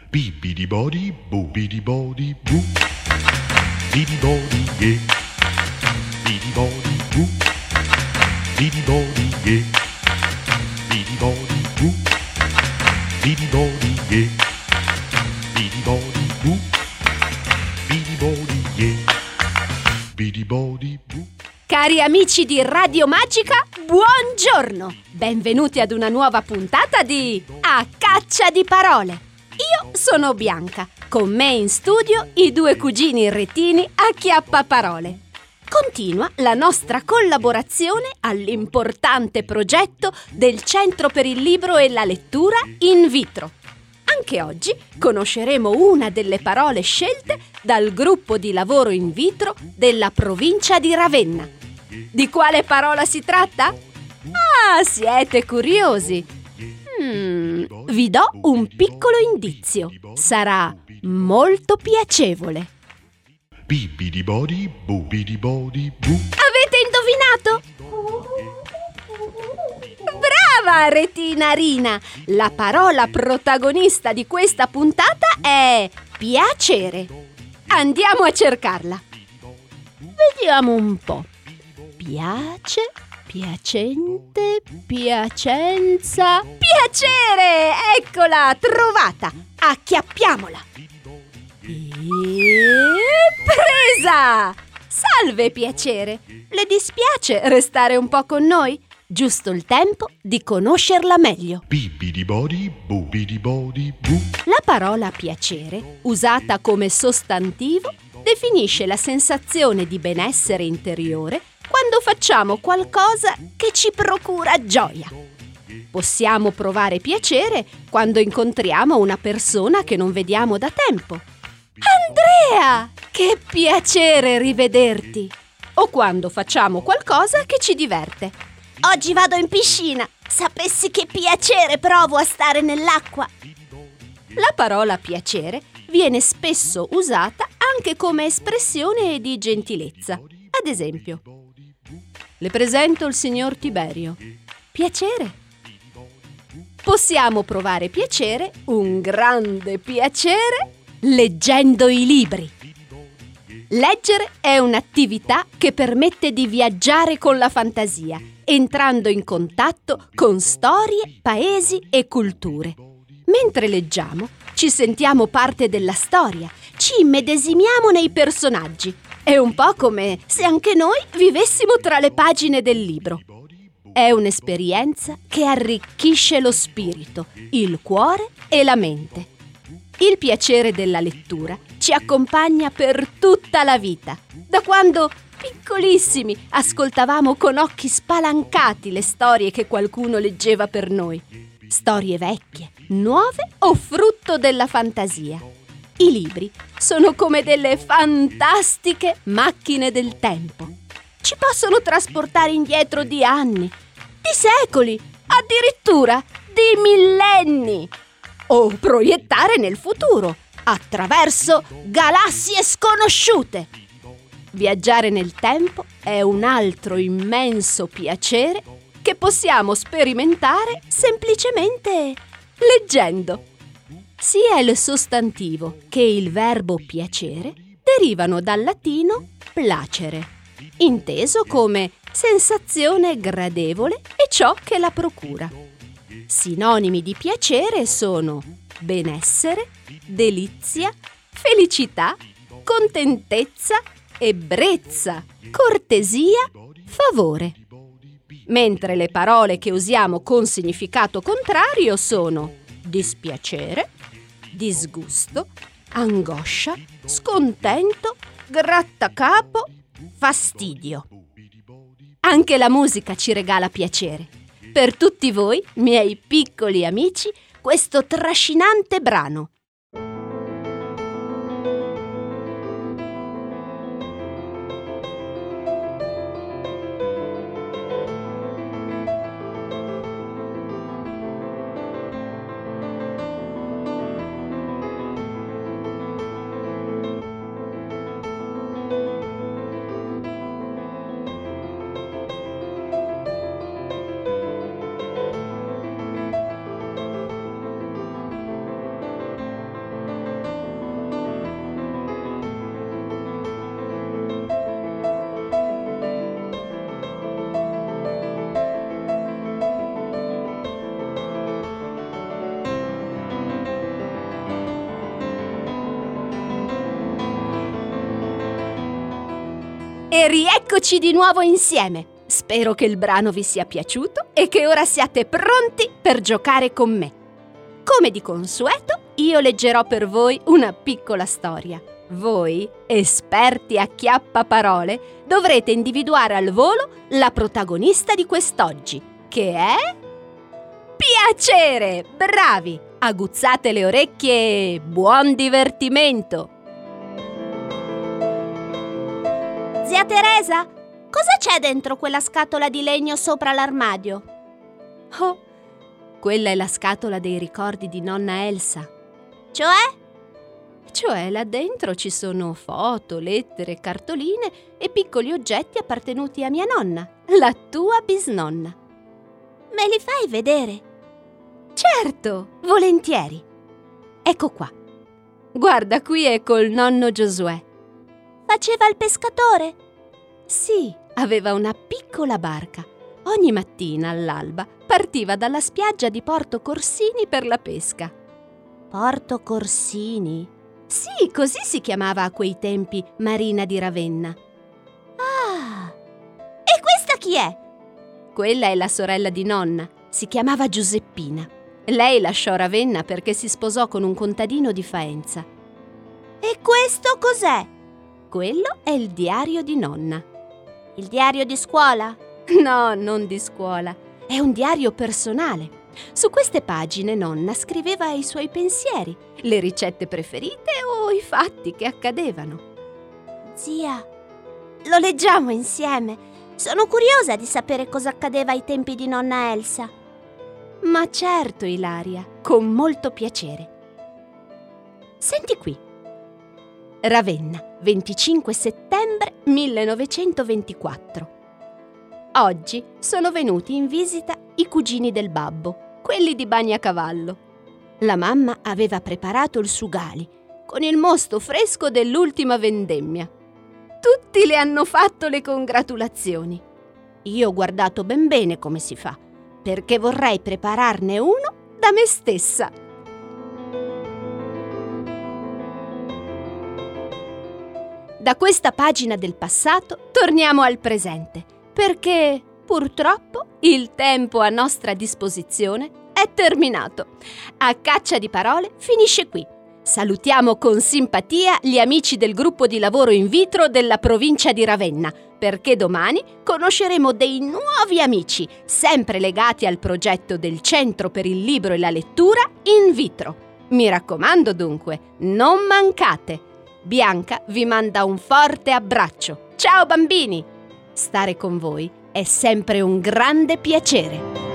Bibidi body, boobidi body, boo. Bidi body, yeah. Bidi body, boo. Bidi body, yeah. Bidi body, boo. Bidi body, yeah. Bidi body, boo. Bidi body, yeah. Bidi body, boo. Cari amici di Radio Magica, buongiorno! Benvenuti ad una nuova puntata di A Caccia di Parole. Io sono Bianca, con me in studio i due cugini irretini Acchiappaparole. Continua la nostra collaborazione all'importante progetto del Centro per il Libro e la Lettura In Vitro. Anche oggi conosceremo una delle parole scelte dal gruppo di lavoro in vitro della provincia di Ravenna. Di quale parola si tratta? Ah, siete curiosi? Vi do un piccolo indizio. Sarà molto piacevole. Bibidi body, boobidi body, boo. Avete indovinato? Brava, Retina Rina! La parola protagonista di questa puntata è piacere. Andiamo a cercarla. Vediamo un po'. Piace, piacente, piacenza. Piacere! Eccola, trovata! Acchiappiamola! E presa! Salve, piacere! Le dispiace restare un po' con noi? Giusto il tempo di conoscerla meglio. Bibidi body, boobidi body, boo. La parola piacere, usata come sostantivo, definisce la sensazione di benessere interiore quando facciamo qualcosa che ci procura gioia. Possiamo provare piacere quando incontriamo una persona che non vediamo da tempo. Andrea! Che piacere rivederti! O quando facciamo qualcosa che ci diverte. Oggi vado in piscina. Sapessi che piacere provo a stare nell'acqua. La parola piacere viene spesso usata anche come espressione di gentilezza. Ad esempio, le presento il signor Tiberio. Piacere. Possiamo provare piacere, un grande piacere, leggendo i libri. Leggere è un'attività che permette di viaggiare con la fantasia, entrando in contatto con storie, paesi e culture. Mentre leggiamo, ci sentiamo parte della storia, ci immedesimiamo nei personaggi. È un po' come se anche noi vivessimo tra le pagine del libro. È un'esperienza che arricchisce lo spirito, il cuore e la mente. Il piacere della lettura ci accompagna per tutta la vita, da quando, piccolissimi, ascoltavamo con occhi spalancati le storie che qualcuno leggeva per noi. Storie vecchie, nuove o frutto della fantasia. I libri sono come delle fantastiche macchine del tempo. Ci possono trasportare indietro di anni, di secoli, addirittura di millenni. O proiettare nel futuro, attraverso galassie sconosciuute. Viaggiare nel tempo è un altro immenso piacere che possiamo sperimentare semplicemente leggendo. Sia il sostantivo che il verbo piacere derivano dal latino placere, inteso come sensazione gradevole e ciò che la procura. Sinonimi di piacere sono benessere, delizia, felicità, contentezza, ebbrezza, cortesia, favore. Mentre le parole che usiamo con significato contrario sono dispiacere, disgusto, angoscia, scontento, grattacapo, fastidio. Anche la musica ci regala piacere. Per tutti voi, miei piccoli amici, questo trascinante brano. E rieccoci di nuovo insieme. Spero che il brano vi sia piaciuto e che ora siate pronti per giocare con me. Come di consueto, io leggerò per voi una piccola storia. Voi, esperti a chiappaparole, dovrete individuare al volo la protagonista di quest'oggi, che è... Piacere! Bravi! Aguzzate le orecchie e buon divertimento! Zia Teresa, cosa c'è dentro quella scatola di legno sopra l'armadio? Oh, quella è la scatola dei ricordi di nonna Elsa. Cioè, là dentro ci sono foto, lettere, cartoline e piccoli oggetti appartenuti a mia nonna, la tua bisnonna. Me li fai vedere? Certo, volentieri. Ecco qua. Guarda, qui è col nonno Giosuè. Faceva il pescatore? Sì, aveva una piccola barca. Ogni mattina all'alba partiva dalla spiaggia di Porto Corsini per la pesca. Porto Corsini? Sì, così si chiamava a quei tempi Marina di Ravenna. Ah! E questa chi è? Quella è la sorella di nonna. Si chiamava Giuseppina. Lei lasciò Ravenna perché si sposò con un contadino di Faenza. E questo cos'è? Quello è il diario di nonna. Il diario di scuola? No, non di scuola. È un diario personale. Su queste pagine nonna scriveva i suoi pensieri, le ricette preferite o i fatti che accadevano. Zia, lo leggiamo insieme. Sono curiosa di sapere cosa accadeva ai tempi di nonna Elsa. Ma certo, Ilaria, con molto piacere. Senti qui. Ravenna, 25 settembre 1924. Oggi sono venuti in visita i cugini del babbo, quelli di Bagnacavallo. La mamma aveva preparato il sugali, con il mosto fresco dell'ultima vendemmia. Tutti le hanno fatto le congratulazioni. Io ho guardato ben bene come si fa, perché vorrei prepararne uno da me stessa. Da questa pagina del passato torniamo al presente, perché purtroppo il tempo a nostra disposizione è terminato. A caccia di parole finisce qui. Salutiamo con simpatia gli amici del gruppo di lavoro in vitro della provincia di Ravenna, perché domani conosceremo dei nuovi amici, sempre legati al progetto del Centro per il Libro e la Lettura in vitro. Mi raccomando dunque, non mancate! Bianca vi manda un forte abbraccio. Ciao bambini! Stare con voi è sempre un grande piacere.